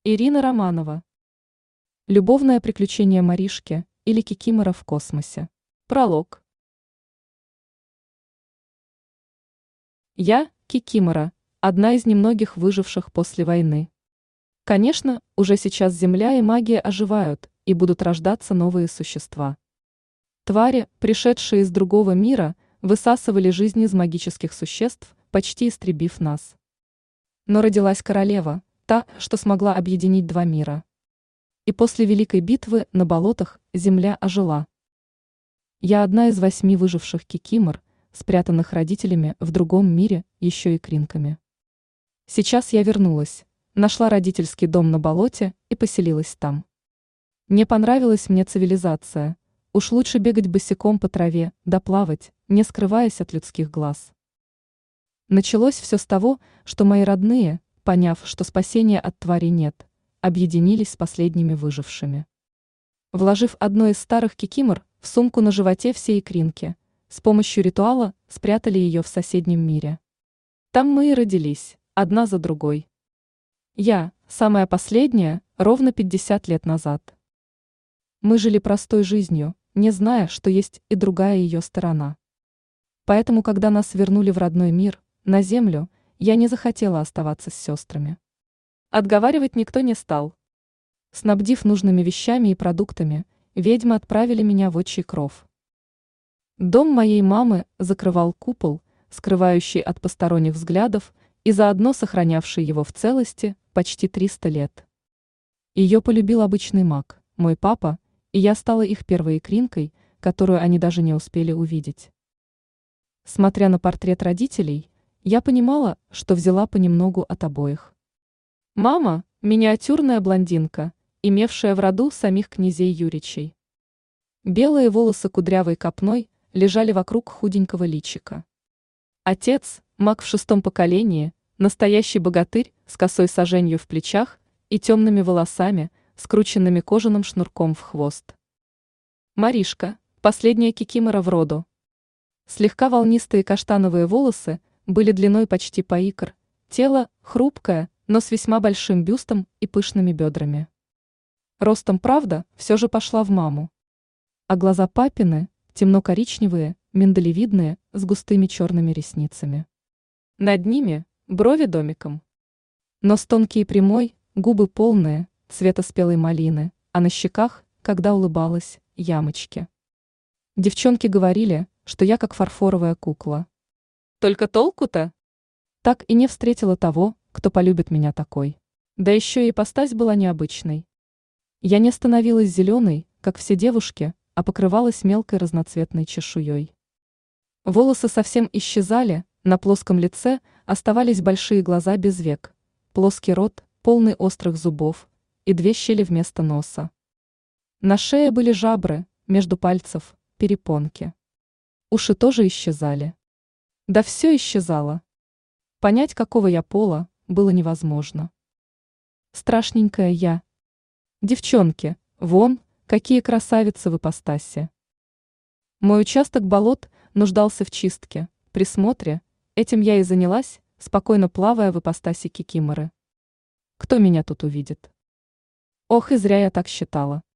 Ирина Романова. Любовное приключение Маришки или Кикимора в космосе. Пролог. Я, Кикимора, одна из немногих выживших после войны. Конечно, уже сейчас Земля и магия оживают, и будут рождаться новые существа. Твари, пришедшие из другого мира, высасывали жизнь из магических существ, почти истребив нас. Но родилась королева, та, что смогла объединить два мира. И после Великой битвы на болотах Земля ожила. Я одна из 8 выживших кикимор, спрятанных родителями в другом мире, еще и кринками. Сейчас я вернулась, нашла родительский дом на болоте и поселилась там. Не понравилась мне цивилизация, уж лучше бегать босиком по траве, да плавать, не скрываясь от людских глаз. Началось все с того, что мои родные, поняв, что спасения от твари нет, объединились с последними выжившими. Вложив одно из старых кикимор в сумку на животе всей икринки, с помощью ритуала спрятали ее в соседнем мире. Там мы и родились, одна за другой. Я, самая последняя, ровно 50 лет назад. Мы жили простой жизнью, не зная, что есть и другая ее сторона. Поэтому, когда нас вернули в родной мир, на землю, я не захотела оставаться с сестрами. Отговаривать никто не стал. Снабдив нужными вещами и продуктами, ведьмы отправили меня в отчий кров. Дом моей мамы закрывал купол, скрывающий от посторонних взглядов и заодно сохранявший его в целости почти 300 лет. Ее полюбил обычный маг, мой папа, и я стала их первой икринкой, которую они даже не успели увидеть. Смотря на портрет родителей, я понимала, что взяла понемногу от обоих. Мама – миниатюрная блондинка, имевшая в роду самих князей Юричей. Белые волосы кудрявой копной лежали вокруг худенького личика. Отец – маг в 6-м поколении, настоящий богатырь с косой саженью в плечах и темными волосами, скрученными кожаным шнурком в хвост. Маришка – последняя кикимора в роду. Слегка волнистые каштановые волосы были длиной почти по икр, тело хрупкое, но с весьма большим бюстом и пышными бедрами. Ростом, правда, все же пошла в маму. А глаза папины темно-коричневые, миндалевидные, с густыми черными ресницами. Над ними брови домиком. Нос тонкий и прямой, губы полные, цвета спелой малины, а на щеках, когда улыбалась, ямочки. Девчонки говорили, что я как фарфоровая кукла. Только толку-то? Так и не встретила того, кто полюбит меня такой. Да еще и ипостась была необычной. Я не становилась зеленой, как все девушки, а покрывалась мелкой разноцветной чешуей. Волосы совсем исчезали, на плоском лице оставались большие глаза без век, плоский рот, полный острых зубов, и 2 щели вместо носа. На шее были жабры, между пальцев – перепонки. Уши тоже исчезали. Да все исчезало. Понять, какого я пола, было невозможно. Страшненькая я. Девчонки, вон, какие красавицы в ипостаси. Мой участок болот нуждался в чистке, присмотре, этим я и занялась, спокойно плавая в ипостаси кикиморы. Кто меня тут увидит? Ох, и зря я так считала.